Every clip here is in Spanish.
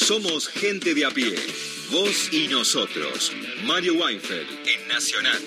Somos gente de a pie. Vos y nosotros. Mario Weinfeld en Nacional.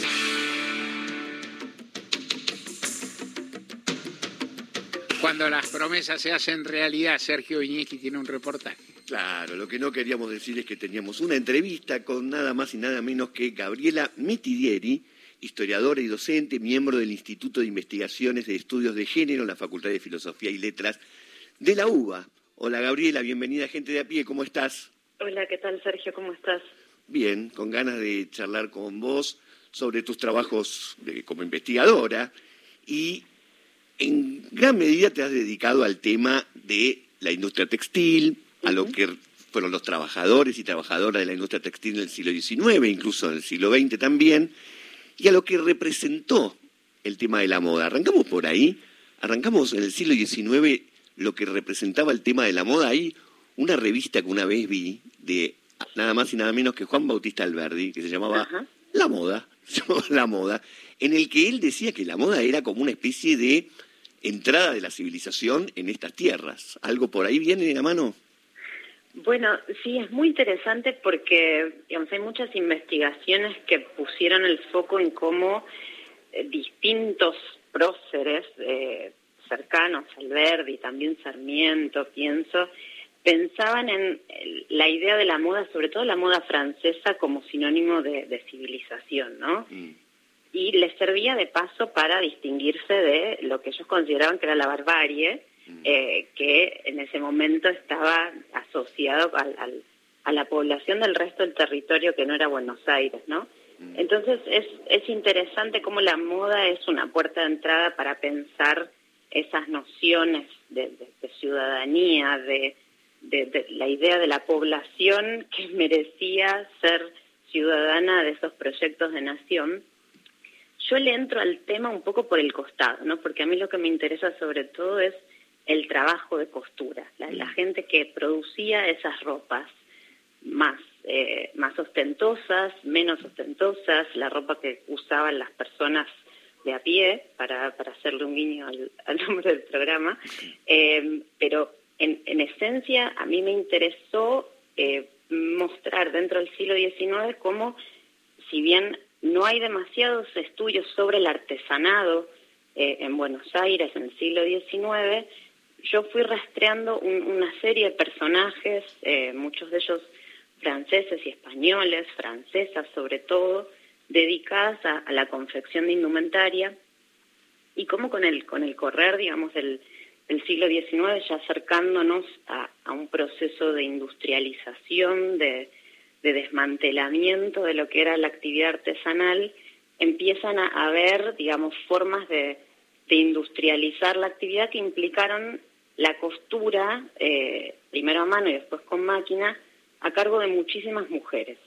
Cuando las promesas se hacen realidad, Sergio Viñeski tiene un reportaje. Claro, lo que no queríamos decir es que teníamos una entrevista con nada más y nada menos que Gabriela Mitidieri, historiadora y docente, miembro del Instituto de Investigaciones de Estudios de Género en la Facultad de Filosofía y Letras de la UBA. Hola Gabriela, bienvenida a Gente de a Pie, ¿cómo estás? Hola, ¿qué tal Sergio? ¿Cómo estás? Bien, con ganas de charlar con vos sobre tus trabajos como investigadora y en gran medida te has dedicado al tema de la industria textil, a lo que fueron los trabajadores y trabajadoras de la industria textil en el siglo XIX, incluso en el siglo XX también, y a lo que representó el tema de la moda. Arrancamos por ahí, arrancamos en el siglo XIX lo que representaba el tema de la moda. Hay una revista que una vez vi de nada más y nada menos que Juan Bautista Alberdi, que se llamaba La Moda, en el que él decía que la moda era como una especie de entrada de la civilización en estas tierras. ¿Algo por ahí viene de la mano? Bueno, sí, es muy interesante porque digamos, hay muchas investigaciones que pusieron el foco en cómo distintos próceres cercanos a Alberdi, también Sarmiento, pensaban en la idea de la moda, sobre todo la moda francesa, como sinónimo de civilización, ¿no? Y les servía de paso para distinguirse de lo que ellos consideraban que era la barbarie, que en ese momento estaba asociado a la población del resto del territorio que no era Buenos Aires, ¿no? Entonces es interesante cómo la moda es una puerta de entrada para pensar esas nociones de ciudadanía, de la idea de la población que merecía ser ciudadana de esos proyectos de nación. Yo le entro al tema un poco por el costado, ¿no? Porque a mí lo que me interesa sobre todo es el trabajo de costura, la gente que producía esas ropas más ostentosas, menos ostentosas, la ropa que usaban las personas de a pie, para hacerle un guiño al nombre del programa, pero en esencia a mí me interesó mostrar dentro del siglo XIX cómo, si bien no hay demasiados estudios sobre el artesanado en Buenos Aires en el siglo XIX, yo fui rastreando una serie de personajes, muchos de ellos franceses y españoles, francesas sobre todo, dedicadas a la confección de indumentaria, y cómo con el correr, digamos, del siglo XIX, ya acercándonos a un proceso de industrialización, de desmantelamiento de lo que era la actividad artesanal, empiezan a haber, digamos, formas de industrializar la actividad que implicaron la costura, primero a mano y después con máquina, a cargo de muchísimas mujeres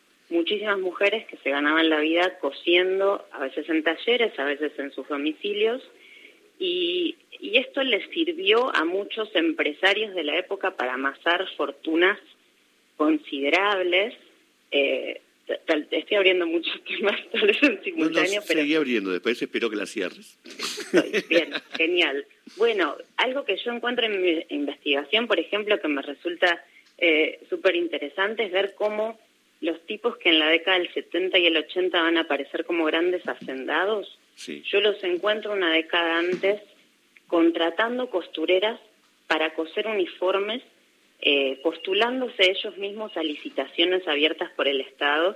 que se ganaban la vida cosiendo, a veces en talleres, a veces en sus domicilios, y esto les sirvió a muchos empresarios de la época para amasar fortunas considerables. Estoy abriendo muchos temas tal vez en simultáneo, pero seguí abriendo, después espero que la cierres. Bien, genial. Bueno, algo que yo encuentro en mi investigación, por ejemplo, que me resulta súper interesante, es ver cómo los tipos que en la década del 70 y el 80 van a aparecer como grandes hacendados, yo los encuentro una década antes contratando costureras para coser uniformes, postulándose ellos mismos a licitaciones abiertas por el Estado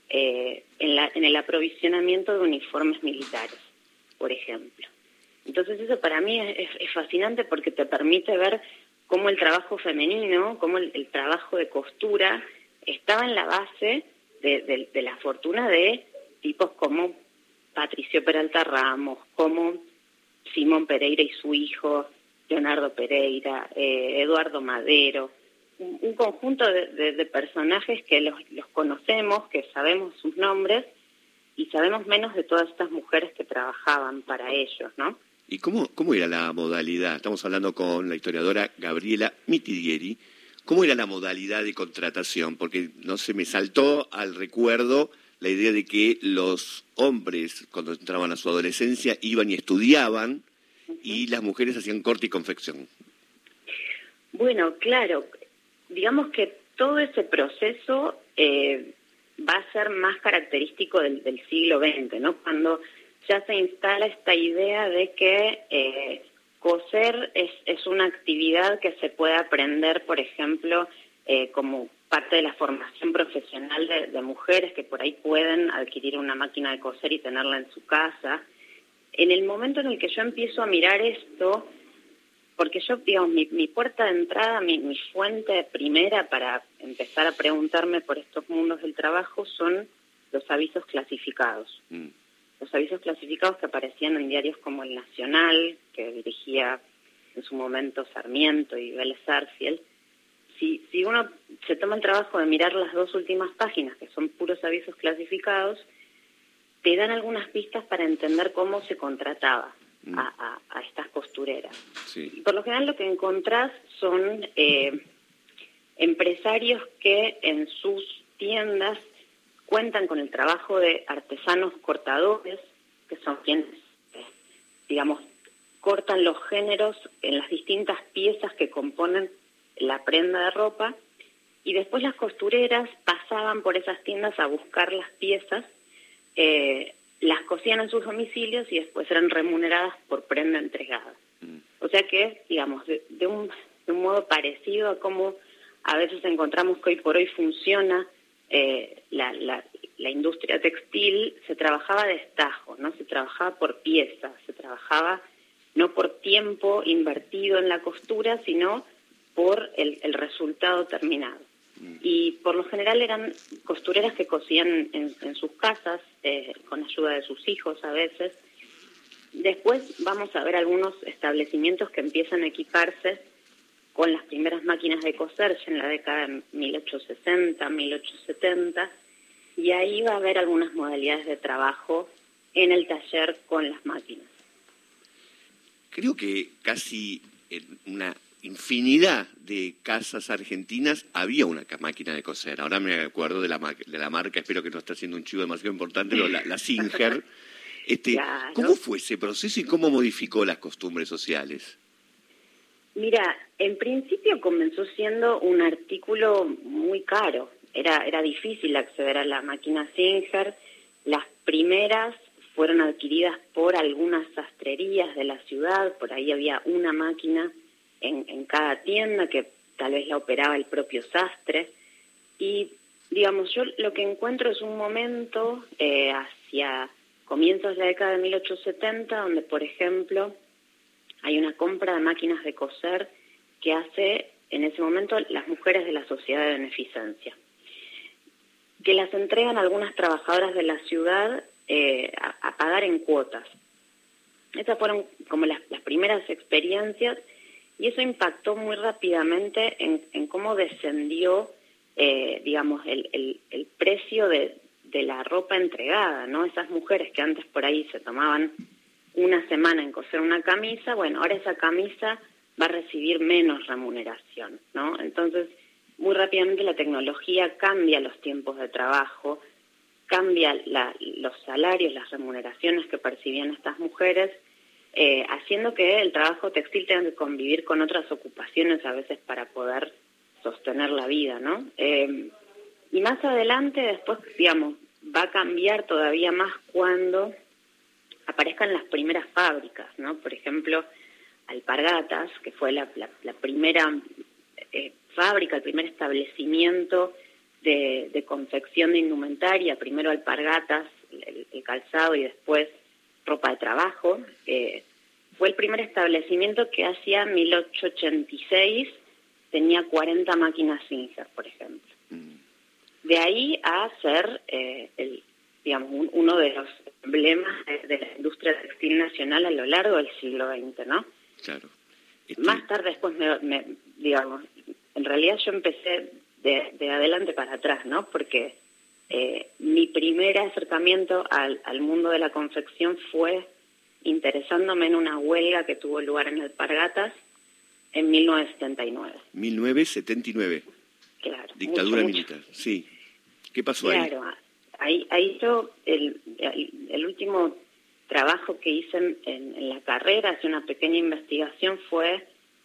en el aprovisionamiento de uniformes militares, por ejemplo. Entonces eso para mí es fascinante porque te permite ver cómo el trabajo femenino, cómo el trabajo de costura estaba en la base de la fortuna de tipos como Patricio Peralta Ramos, como Simón Pereira y su hijo, Leonardo Pereira, Eduardo Madero, un conjunto de personajes que los conocemos, que sabemos sus nombres y sabemos menos de todas estas mujeres que trabajaban para ellos, ¿no? ¿Y cómo era la modalidad? Estamos hablando con la historiadora Gabriela Mitidieri. ¿Cómo era la modalidad de contratación? Porque no se me saltó al recuerdo la idea de que los hombres, cuando entraban a su adolescencia, iban y estudiaban, y las mujeres hacían corte y confección. Bueno, claro. digamos que todo ese proceso va a ser más característico del siglo XX, ¿no? Cuando ya se instala esta idea de que coser es una actividad que se puede aprender, por ejemplo, como parte de la formación profesional de mujeres que por ahí pueden adquirir una máquina de coser y tenerla en su casa. En el momento en el que yo empiezo a mirar esto, porque yo, digamos, mi puerta de entrada, mi fuente primera para empezar a preguntarme por estos mundos del trabajo son los avisos clasificados. Los avisos clasificados que aparecían en diarios como El Nacional, que dirigía en su momento Sarmiento y Vélez Sarsfield. Si uno se toma el trabajo de mirar las dos últimas páginas, que son puros avisos clasificados, te dan algunas pistas para entender cómo se contrataba a estas costureras. Sí. Y por lo general lo que encontrás son empresarios que en sus tiendas cuentan con el trabajo de artesanos cortadores, que son quienes, digamos, cortan los géneros en las distintas piezas que componen la prenda de ropa, y después las costureras pasaban por esas tiendas a buscar las piezas, las cosían en sus domicilios y después eran remuneradas por prenda entregada. O sea que, digamos, de un modo parecido a cómo a veces encontramos que hoy por hoy funciona la industria textil, se trabajaba de estajo, ¿no? Se trabajaba por piezas, se trabajaba no por tiempo invertido en la costura, sino por el resultado terminado. Y por lo general eran costureras que cosían en sus casas, con ayuda de sus hijos a veces. Después vamos a ver algunos establecimientos que empiezan a equiparse con las primeras máquinas de coser en la década de 1860, 1870, y ahí va a haber algunas modalidades de trabajo en el taller con las máquinas. Creo que casi en una infinidad de casas argentinas había una máquina de coser. Ahora me acuerdo de la marca, espero que no esté haciendo un chivo demasiado importante, pero la Singer. Claro. ¿Cómo fue ese proceso y cómo modificó las costumbres sociales? Mira, en principio comenzó siendo un artículo muy caro. Era difícil acceder a la máquina Singer. Las primeras fueron adquiridas por algunas sastrerías de la ciudad. Por ahí había una máquina en cada tienda que tal vez la operaba el propio sastre. Y, digamos, yo lo que encuentro es un momento hacia comienzos de la década de 1870, donde, por ejemplo, hay una compra de máquinas de coser que hace en ese momento las mujeres de la Sociedad de Beneficencia, que las entregan a algunas trabajadoras de la ciudad a pagar en cuotas. Esas fueron como las primeras experiencias, y eso impactó muy rápidamente en cómo descendió, digamos, el precio de la ropa entregada, ¿no? Esas mujeres que antes por ahí se tomaban una semana en coser una camisa, bueno, ahora esa camisa va a recibir menos remuneración, ¿no? Entonces, muy rápidamente la tecnología cambia los tiempos de trabajo, cambia los salarios, las remuneraciones que percibían estas mujeres, haciendo que el trabajo textil tenga que convivir con otras ocupaciones a veces para poder sostener la vida, ¿no? Y más adelante, después, digamos, va a cambiar todavía más cuando aparezcan las primeras fábricas, ¿no? Por ejemplo, Alpargatas, que fue la primera fábrica, el primer establecimiento de confección de indumentaria, primero Alpargatas, el calzado y después ropa de trabajo. Fue el primer establecimiento que hacia 1886 tenía 40 máquinas Singer, por ejemplo. De ahí a ser digamos, uno de los emblemas de la industria textil nacional a lo largo del siglo XX, ¿no? Claro. Más tarde, después, digamos, en realidad yo empecé de adelante para atrás, ¿no? Porque mi primer acercamiento al mundo de la confección fue interesándome en una huelga que tuvo lugar en Alpargatas en 1979. 1979. Claro. Dictadura mucho. militar, sí. ¿Qué pasó Claro, ahí yo, el último trabajo que hice en la carrera, hace una pequeña investigación, fue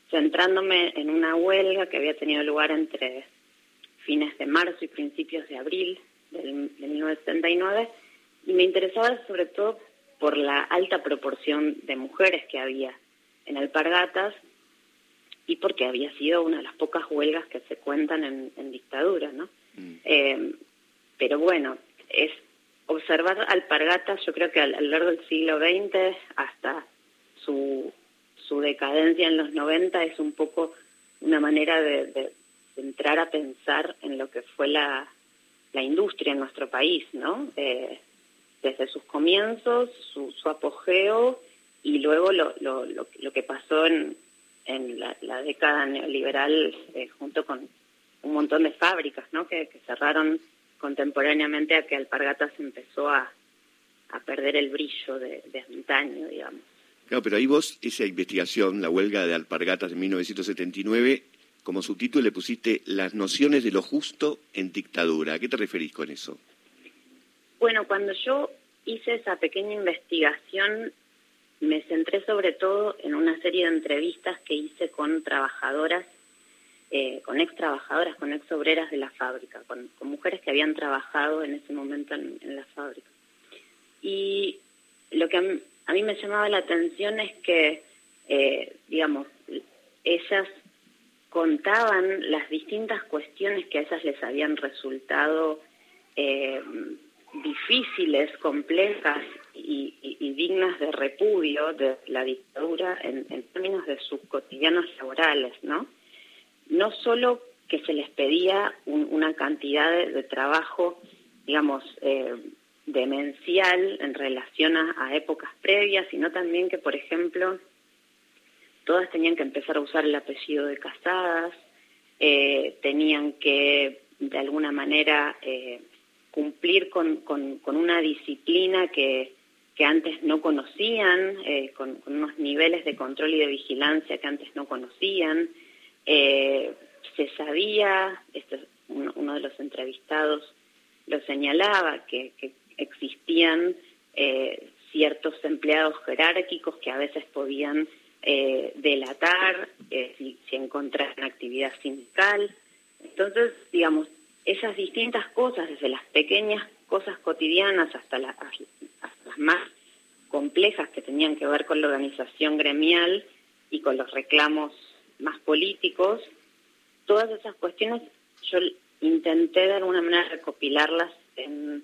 centrándome en una huelga que había tenido lugar entre fines de marzo y principios de abril de 1979, y me interesaba sobre todo por la alta proporción de mujeres que había en Alpargatas y porque había sido una de las pocas huelgas que se cuentan en dictadura, ¿no? Pero bueno, es observar Alpargatas, yo creo que a lo largo del siglo XX hasta su decadencia en los 90 es un poco una manera de entrar a pensar en lo que fue la industria en nuestro país, ¿no? Desde sus comienzos, su apogeo, y luego lo que pasó en la década neoliberal, junto con un montón de fábricas, ¿no? que cerraron contemporáneamente a que Alpargatas empezó a perder el brillo de antaño, digamos. Claro, pero ahí vos, esa investigación, la huelga de Alpargatas de 1979, como subtítulo le pusiste Las nociones de lo justo en dictadura. ¿A qué te referís con eso? Bueno, cuando yo hice esa pequeña investigación, me centré sobre todo en una serie de entrevistas que hice con trabajadoras, con ex obreras de la fábrica, con mujeres que habían trabajado en ese momento en la fábrica. Y lo que a mí me llamaba la atención es que, digamos, ellas contaban las distintas cuestiones que a ellas les habían resultado difíciles, complejas y dignas de repudio de la dictadura en términos de sus cotidianos laborales, ¿no? No solo que se les pedía una cantidad de trabajo, digamos, demencial en relación a épocas previas, sino también que, por ejemplo, todas tenían que empezar a usar el apellido de casadas, tenían que, de alguna manera, cumplir con una disciplina que antes no conocían, con unos niveles de control y de vigilancia que antes no conocían. Se sabía, uno de los entrevistados lo señalaba, que existían ciertos empleados jerárquicos que a veces podían delatar si encontraran actividad sindical. Entonces, digamos, esas distintas cosas, desde las pequeñas cosas cotidianas hasta las más complejas que tenían que ver con la organización gremial y con los reclamos más políticos, todas esas cuestiones yo intenté de alguna manera recopilarlas en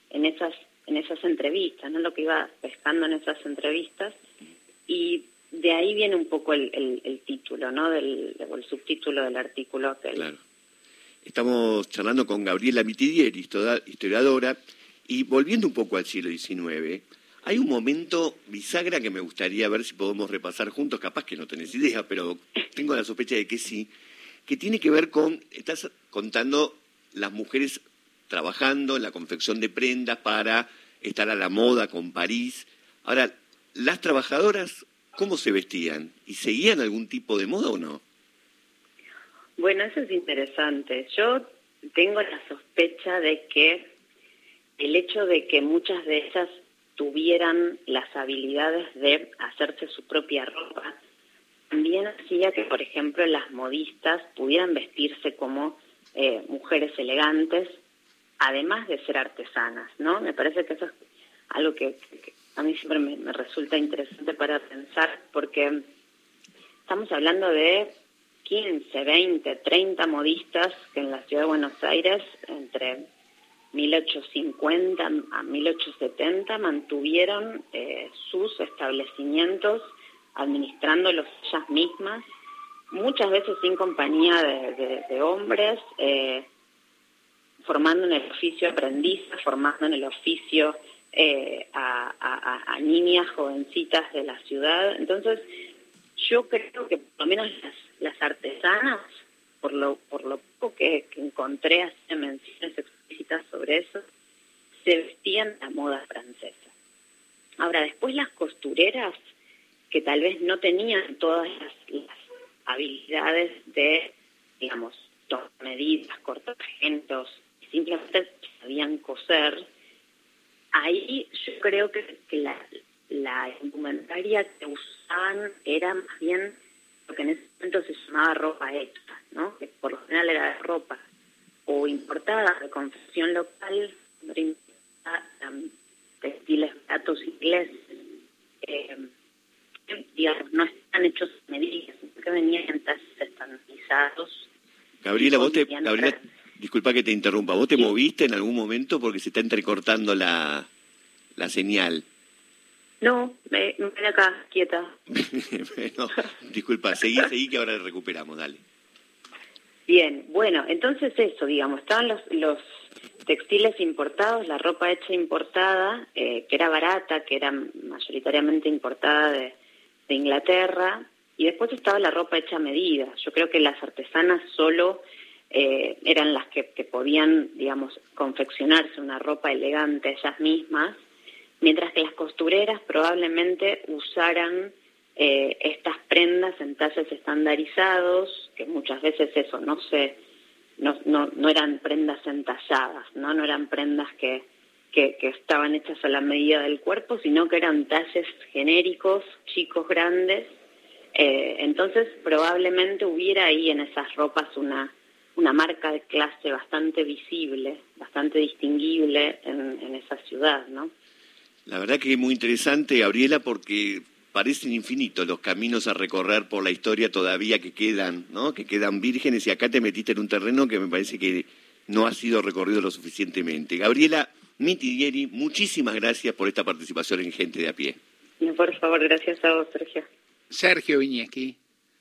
esas entrevistas, ¿no? Lo que iba pescando en esas entrevistas, y de ahí viene un poco el título, ¿no? El subtítulo del artículo aquel. Claro. Estamos charlando con Gabriela Mitidieri, historiadora, y volviendo un poco al siglo XIX, hay un momento bisagra que me gustaría ver si podemos repasar juntos, capaz que no tenés idea, pero tengo la sospecha de que sí, que tiene que ver con, estás contando las mujeres trabajando en la confección de prendas para estar a la moda con París. Ahora, las trabajadoras, ¿cómo se vestían? ¿Y seguían algún tipo de moda o no? Bueno, eso es interesante. Yo tengo la sospecha de que el hecho de que muchas de ellas tuvieran las habilidades de hacerse su propia ropa también hacía que, por ejemplo, las modistas pudieran vestirse como mujeres elegantes, además de ser artesanas, ¿no? Me parece que eso es algo que a mí siempre me resulta interesante para pensar, porque estamos hablando de 15, 20, 30 modistas que en la ciudad de Buenos Aires, entre 1850 a 1870, mantuvieron sus establecimientos administrándolos ellas mismas, muchas veces sin compañía de hombres, formando en el oficio aprendizas, formando en el oficio a niñas jovencitas de la ciudad. Entonces, yo creo que por lo menos las artesanas, por lo poco que encontré así menciones explícitas sobre eso, se vestían la moda francesa. Ahora, después las costureras, que tal vez no tenían todas las habilidades de, digamos, tomar medidas, cortar agentos, simplemente sabían coser, ahí yo creo que la indumentaria que usaban era más bien lo que en ese momento se llamaba ropa hecha, ¿no? Que por lo general era ropa o importada de confección local, textiles baratos ingleses, digamos, no están hechos a medida, sino que venían en talles estandarizados. Gabriela, disculpa que te interrumpa, ¿vos te moviste en algún momento porque se está entrecortando la señal? No, me quedé acá, quieta. No, disculpa, seguí que ahora recuperamos, dale. Bien, bueno, entonces eso, digamos, estaban los textiles importados, la ropa hecha importada, que era barata, que era mayoritariamente importada de Inglaterra, y después estaba la ropa hecha a medida. Yo creo que las artesanas solo eran las que podían, digamos, confeccionarse una ropa elegante ellas mismas, mientras que las costureras probablemente usaran estas prendas en talles estandarizados, que muchas veces eso no eran prendas entalladas, no eran prendas que estaban hechas a la medida del cuerpo, sino que eran talles genéricos, chicos, grandes. Entonces probablemente hubiera ahí en esas ropas una marca de clase bastante visible, bastante distinguible en esa ciudad, ¿no? La verdad que es muy interesante, Gabriela, porque parecen infinitos los caminos a recorrer por la historia todavía que quedan, ¿no? Que quedan vírgenes, y acá te metiste en un terreno que me parece que no ha sido recorrido lo suficientemente. Gabriela Mitidieri, muchísimas gracias por esta participación en Gente de a Pie. Por favor, gracias a vos, Sergio. Sergio Viñeski.